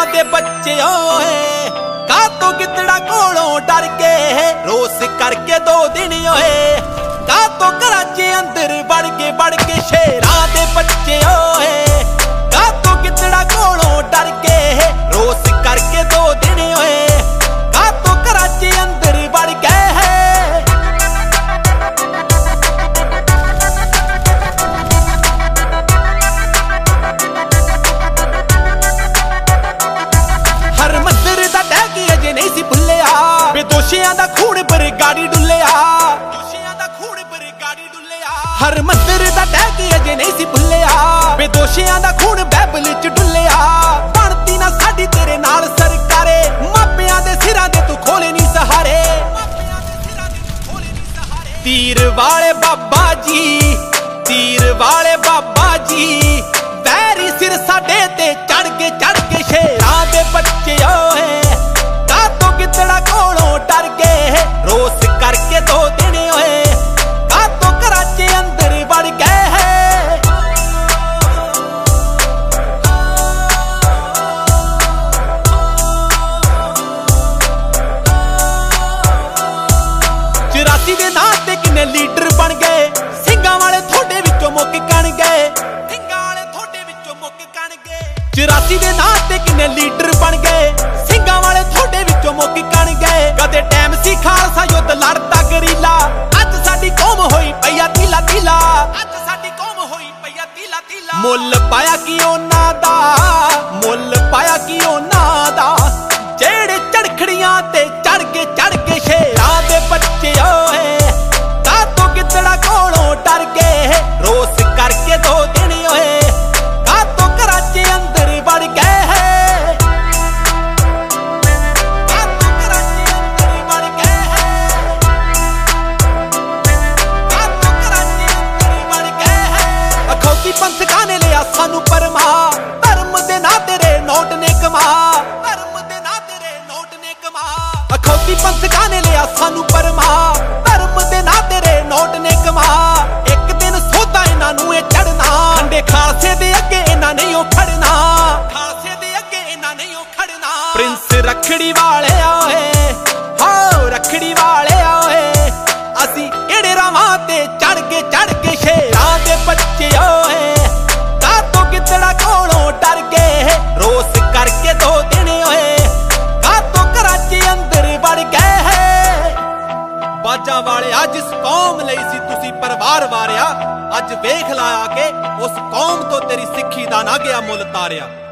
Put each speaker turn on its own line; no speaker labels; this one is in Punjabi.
ਸ਼ੇਰਾਂ ਦੇ ਬੱਚੇ ਓਏ ਕਾਤੋਂ ਗਿੱਦੜਾ ਕੋਲੋਂ ਡਰ ਕੇ ਰੋਸ ਕਰਕੇ 2 ਦਿਨ ਓਏ ਕਾਤੋਂ ਘਰਾਂ 'ਚ ਅੰਦਰ ਵੜ ਕੇ ਸ਼ੇਰਾਂ ਦੇ ਬੱਚੇ ਓਏ ਕਾਤੋਂ ਗਿੱਦੜਾ ਕੋਲੋਂ ਡਰ ਕੇ ਰੋਸ ਕਰਕੇ 2 ਦਿਨ ਓਏ ਕਾਤੋਂ ਘਰਾਂ 'ਚ ਅੰਦਰ ਵੜ ਕੇ नहीं सी भुलिया बेदोशियां दा खून बरगाड़ी डुलिया हर मंदिर दा टैग अजे नहीं सी भुलिया बेदोशियां दा खून बाइबल च डुलिया बनती ना साडी तेरे नाल सरकारे मापियां दे सिरां दे तू खोले नहीं सहारे तीर वाले बाबा जी वैरी सिर साडे ते चढ़ के शेरां दे बच्चे ओए ਗਿੱਦੜਾ ਕੋਲੋਂ ਡਰ ਕੇ ਰੋਸ ਕਰਕੇ 2 ਦਿਨ ਓਏ ਕਾਤੋਂ ਘਰਾਂ 'ਚ ਅੰਦਰ ਵੜ ਗਏ 84 ਦੇ ਨਾਂ ਤੇ ਕਿੰਨੇ ਲੀਡਰ ਬਣ ਗਏ ਸਿੰਘਾਂ ਵਾਲੇ ਤੁਹਾਡੇ ਵਿੱਚੋਂ ਮੁੱਕ ਕਣ ਗਏ 84 ਦੇ ਨਾਂ ਤੇ ਕਿੰਨੇ ਲੀਡਰ ਬਣ ਗਏ ਸਿੰਘਾਂ ਵਾਲੇ ਤੁਹਾਡੇ ਵਿੱਚੋਂ ਮੁੱਕ ਕਣ ਗਏ ਕਦੇ ਟਾਈਮ ਸੀ ਖਾਲਸਾ ਯੁੱਧ ਲੜਦਾ ਗਰੀਲਾ ਅੱਜ ਸਾਡੀ ਕੌਮ ਹੋਈ ਪਈਆ ਤੀਲਾ ਮੁੱਲ ਪਾਇਆ ਕੀ ਉਹਨਾਂ ਦਾ ਜਿਹੜੇ ਝੜਖੜੀਆਂ ਤੇ ਚੜ ਕੇ ਸ਼ੇਰਾਂ ਦੇ ਬੱਚੇ ਓਏ ਕਾਤੋਂ ਗਿੱਦੜਾ ਕੋਲੋਂ ਡਰ ਕੇ ਰੋਸ ਕਰਕੇ 2 ਦਿਨ ਓਏ ਕਾਤੋਂ ਘਰਾਂ 'ਚ ਅੰਦਰ ਵੜ ਗਏ पंथकां ने लिया सानू परमा धर्म दे ना तेरे नोट ने कमा अखौती पंथकां ने लिया सानू परमा धर्म दे ना तेरे नोट ने कमा एक दिन सोधा इन्हां नूं ए चढ़ना खंडे खालसे दे अगे इन्हां नहीं ओ खड़ना प्रिंस रखड़ी वाले ओए हो रखड़ी वाले ओए असी एड़े रावां ते चढ़ के शेरां दे बच्चे ओए ਗਿੱਦੜਾ ਕੋਲੋਂ ਡਰ ਕੇ ਰੋਸ ਕਰਕੇ 2 ਦਿਨ ਓਏ ਕਾਤੋਂ ਘਰਾਂ 'ਚ ਅੰਦਰ ਵੜ ਗਏ ਬਾਜਾਂ ਵਾਲੇ ਅੱਜ ਇਸ ਕੌਮ ਲਈ ਸੀ ਤੁਸੀਂ ਪਰਿਵਾਰ ਵਾਰਿਆ ਅੱਜ ਵੇਖ ਲਾਇਆ ਕਿ ਉਸ ਕੌਮ ਤੋਂ ਤੇਰੀ ਸਿੱਖੀ ਦਾ ਨਾ ਗਿਆ ਮੁੱਲ ਤਾਰਿਆ।